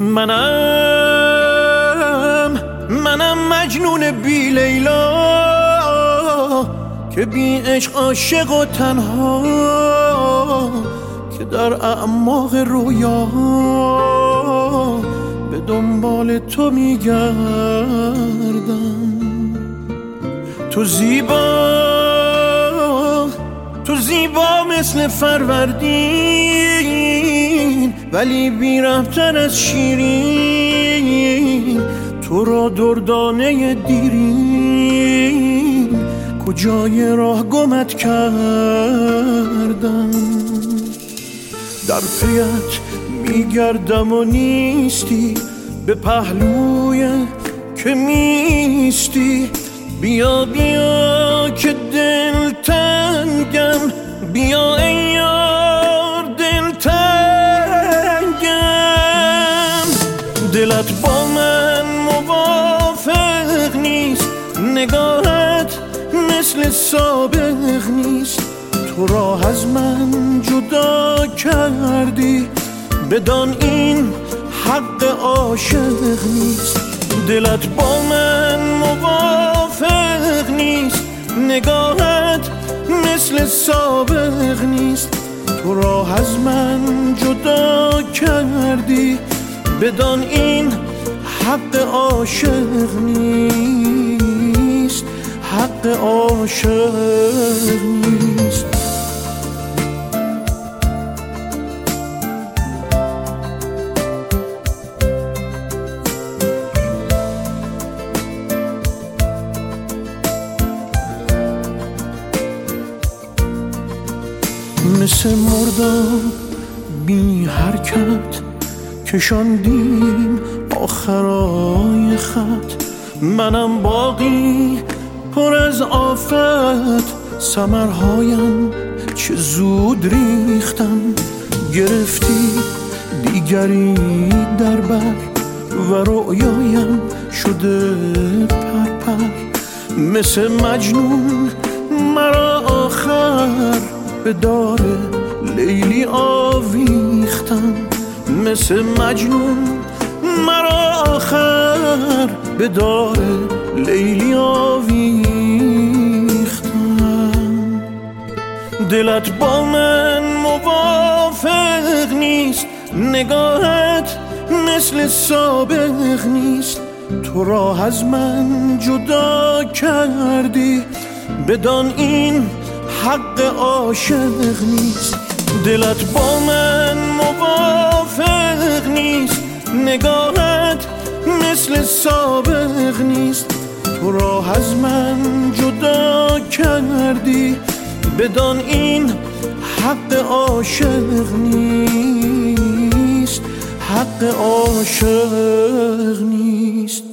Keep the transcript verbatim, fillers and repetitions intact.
منم منم مجنون بی لیلا که بی عشق عاشق و تنها، که در اعماق رویا به دنبال تو میگردم. تو زیبا تو زیبا مثل فروردین، ولی بی رفتر از شیرین. تو را دردانه دیرین، کجای راه گمت کردم. در پیت میگردم و نیستی، به پهلوی که میستی. بیا بیا که دل تنگم، بیا ای یار دل تنگم. دلت با من موافق نیست، نگاهت مثل سابق نیست. تو راه از من جدا کردی، بدان این حق عاشق نیست. دلت با من موافق نیست، نگاهت مثل سابق نیست. تو راه از من جدا کردی، بدان این حق عاشق نیست، حق عاشق نیست. مثل مردم بی حرکت کشاندیم آخرای خط. منم باقی پر از آفت، ثمرهایم چه زود ریختم. گرفتی دیگری در بر و رؤیایم شده پرپر. مثل مجنون مرا آخر به دار لیلی آویختم. مثل مجنون مرا آخر به دار لیلی آویختم. دلت با من موافق نیست، نگاهت مثل سابق نیست. تو راه از من جدا کردی، بدان این حق عاشق نیست. دلت با من موافق نیست، نگاهت مثل سابق نیست. تو راه از من جدا کردی، بدان این حق عاشق نیست، حق عاشق نیست.